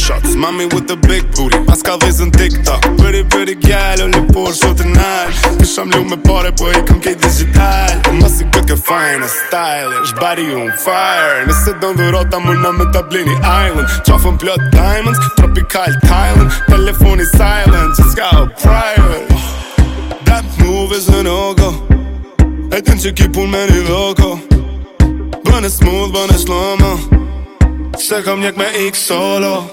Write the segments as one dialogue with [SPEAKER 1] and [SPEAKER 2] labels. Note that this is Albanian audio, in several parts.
[SPEAKER 1] shots. Mommy with the big booty, pas ka vizën TikTok. Pretty gal, o le por shotë nal. Kisham lu me pare, po i kom kej digital. Po mos i këtë ke fine, stylish, body on fire. Nëse don dhurota, muna me ta blini island. Qafën plot diamonds, tropical Thailand. Telefoni silent, just got a private. That move is a no-go. E tin që ki pun me një loko. Bëne smooth, bëne slow-mo. Se kom njek me ik solo.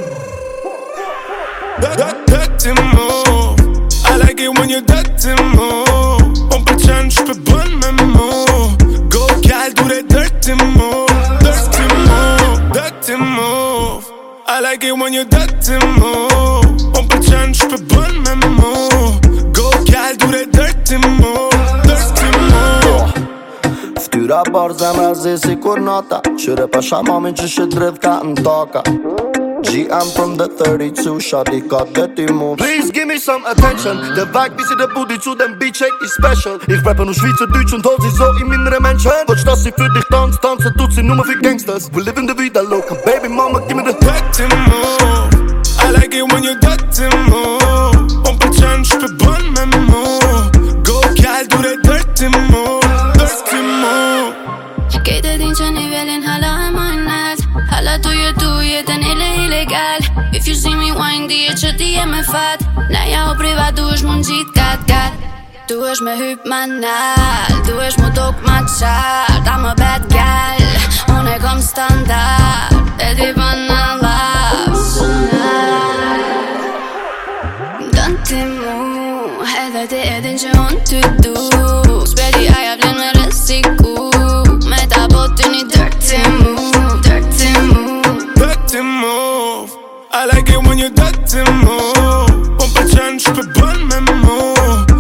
[SPEAKER 1] Dirty move, I like it when you dirty move. On përqen shpe bën me move. Go gal do that dirty move. Dirty move, dirty move, I like it when you dirty move. On përqen shpe bën me move. Go gal do that dirty move. Dirty move.
[SPEAKER 2] Ftyra bar zemra zi si kur nota. Qyre pa shamamin që shë dredh ka në toka. I'm from the 32, shawty got dirty moves. Please give me some attention. The vibe is in the booty zu dem beat shake is special. Ich rappe nur Schweizerdeutsch und hol sie so in meine Menschen. Watch das sie für dich tanzt, tanzen tut sie nur für Gangsters. We live in the vida loca, baby mama give me the dirty move.
[SPEAKER 1] I like it when you dirty move. On përqen shpe bën me move. Go gal do that dirty move. Dirty move.
[SPEAKER 3] Kejtë din që nivelin hala e majnat. Hala tu jetën illegal. If you see me wine, dije që ti je me fat. Naja o privat, du është mund gjit kat. Du është me hyp ma nal. Du është mu tok ma qart. I'm a bad gal, unë e kom standard. E ti për në laps. Dën ti mu, edhe ti edhin që unë ty du. Spedi aja vlen me resiku. Me ta botë një dirty move. Dirty move,
[SPEAKER 1] dirty move, I like it when you dirty move. On përqen shpe bën me move.